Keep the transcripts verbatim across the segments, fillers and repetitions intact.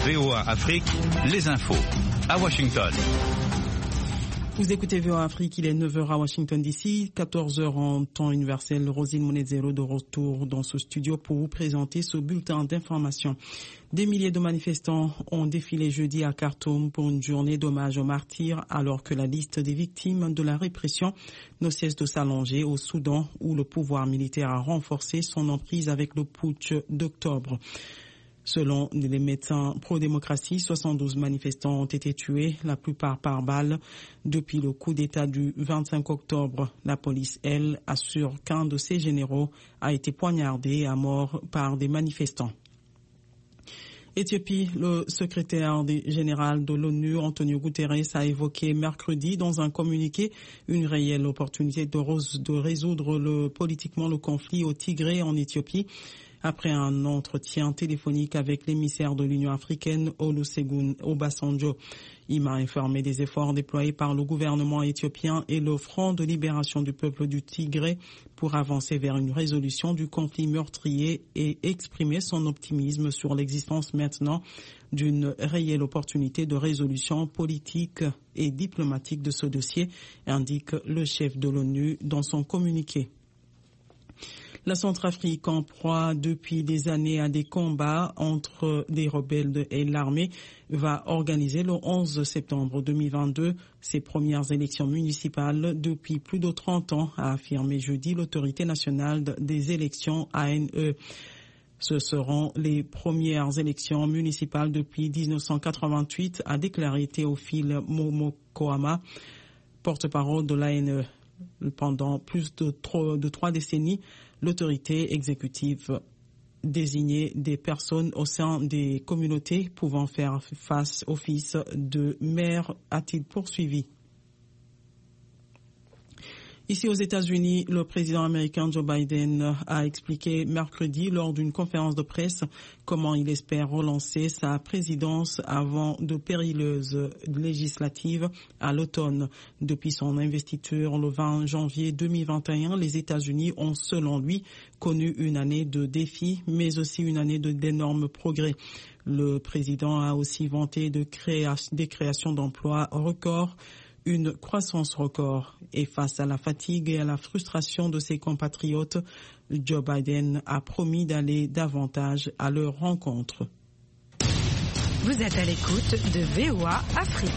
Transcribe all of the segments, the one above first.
V O A Afrique, les infos à Washington. Vous écoutez V O A Afrique, il est neuf heures à Washington D C, quatorze heures en temps universel. Rosine Monezero de retour dans ce studio pour vous présenter ce bulletin d'information. Des milliers de manifestants ont défilé jeudi à Khartoum pour une journée d'hommage aux martyrs, alors que la liste des victimes de la répression ne cesse de s'allonger au Soudan, où le pouvoir militaire a renforcé son emprise avec le putsch d'octobre. Selon les médecins pro-démocratie, soixante-douze manifestants ont été tués, la plupart par balle. Depuis le coup d'État du vingt-cinq octobre, la police, elle, assure qu'un de ses généraux a été poignardé à mort par des manifestants. Éthiopie, le secrétaire général de l'ONU, Antonio Guterres, a évoqué mercredi dans un communiqué une réelle opportunité de, de résoudre le, politiquement le conflit au Tigré en Éthiopie. Après un entretien téléphonique avec l'émissaire de l'Union africaine, Olusegun Obasanjo, il m'a informé des efforts déployés par le gouvernement éthiopien et le Front de libération du peuple du Tigré pour avancer vers une résolution du conflit meurtrier et exprimer son optimisme sur l'existence maintenant d'une réelle opportunité de résolution politique et diplomatique de ce dossier, indique le chef de l'ONU dans son communiqué. La Centrafrique, en proie depuis des années à des combats entre des rebelles et l'armée, va organiser le onze septembre deux mille vingt-deux ses premières élections municipales depuis plus de trente ans, a affirmé jeudi l'autorité nationale des élections A N E. Ce seront les premières élections municipales depuis dix-neuf cent quatre-vingt-huit, a déclaré Théophile Momokoama, porte-parole de l'A N E. Pendant plus de trois, de trois décennies, l'autorité exécutive désignait des personnes au sein des communautés pouvant faire face au office de maire, a-t-il poursuivi. Ici aux États-Unis, le président américain Joe Biden a expliqué mercredi lors d'une conférence de presse comment il espère relancer sa présidence avant de périlleuses législatives à l'automne. Depuis son investiture le vingt janvier deux mille vingt et un, les États-Unis ont, selon lui, connu une année de défis, mais aussi une année de, d'énormes progrès. Le président a aussi vanté de créa- des créations d'emplois records, une croissance record, et face à la fatigue et à la frustration de ses compatriotes, Joe Biden a promis d'aller davantage à leur rencontre. Vous êtes à l'écoute de V O A Afrique.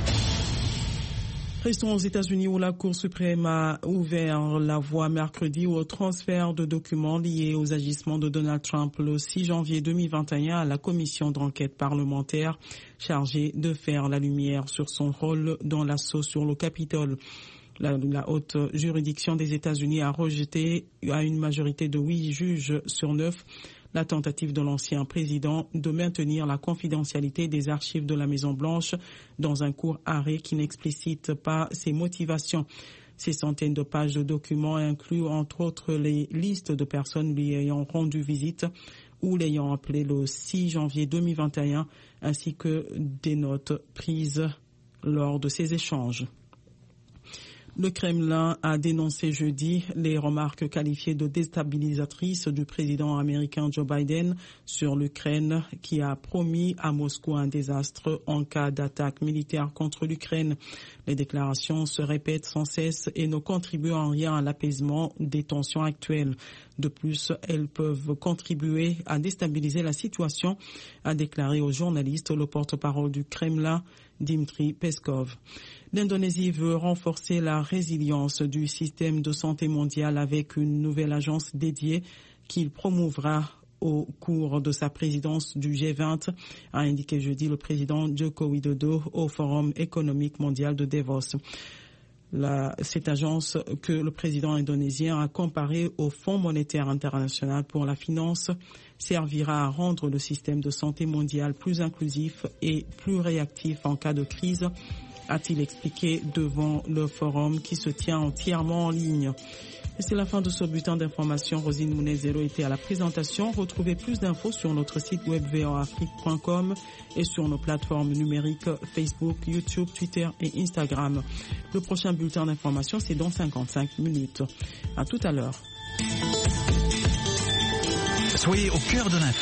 Restons aux États-Unis où la Cour suprême a ouvert la voie mercredi au transfert de documents liés aux agissements de Donald Trump le six janvier deux mille vingt et un à la commission d'enquête parlementaire chargée de faire la lumière sur son rôle dans l'assaut sur le Capitole. La, la haute juridiction des États-Unis a rejeté à une majorité de huit juges sur neuf la tentative de l'ancien président de maintenir la confidentialité des archives de la Maison-Blanche dans un court arrêt qui n'explicite pas ses motivations. Ces centaines de pages de documents incluent entre autres les listes de personnes lui ayant rendu visite ou l'ayant appelé le six janvier deux mille vingt et un, ainsi que des notes prises lors de ces échanges. Le Kremlin a dénoncé jeudi les remarques qualifiées de déstabilisatrices du président américain Joe Biden sur l'Ukraine, qui a promis à Moscou un désastre en cas d'attaque militaire contre l'Ukraine. Les déclarations se répètent sans cesse et ne contribuent en rien à l'apaisement des tensions actuelles. De plus, elles peuvent contribuer à déstabiliser la situation, a déclaré aux journalistes le porte-parole du Kremlin, Dmitry Peskov. L'Indonésie veut renforcer la résilience du système de santé mondial avec une nouvelle agence dédiée qu'il promouvra au cours de sa présidence du G vingt, a indiqué jeudi le président Joko Widodo au Forum économique mondial de Davos. La, cette agence que le président indonésien a comparée au Fonds monétaire international pour la finance servira à rendre le système de santé mondial plus inclusif et plus réactif en cas de crise, a-t-il expliqué devant le forum qui se tient entièrement en ligne. Et c'est la fin de ce bulletin d'information. Rosine Mounezero était à la présentation. Retrouvez plus d'infos sur notre site web v o a afrique point com et sur nos plateformes numériques Facebook, YouTube, Twitter et Instagram. Le prochain bulletin d'information, c'est dans cinquante-cinq minutes. À tout à l'heure. Soyez au cœur de l'info.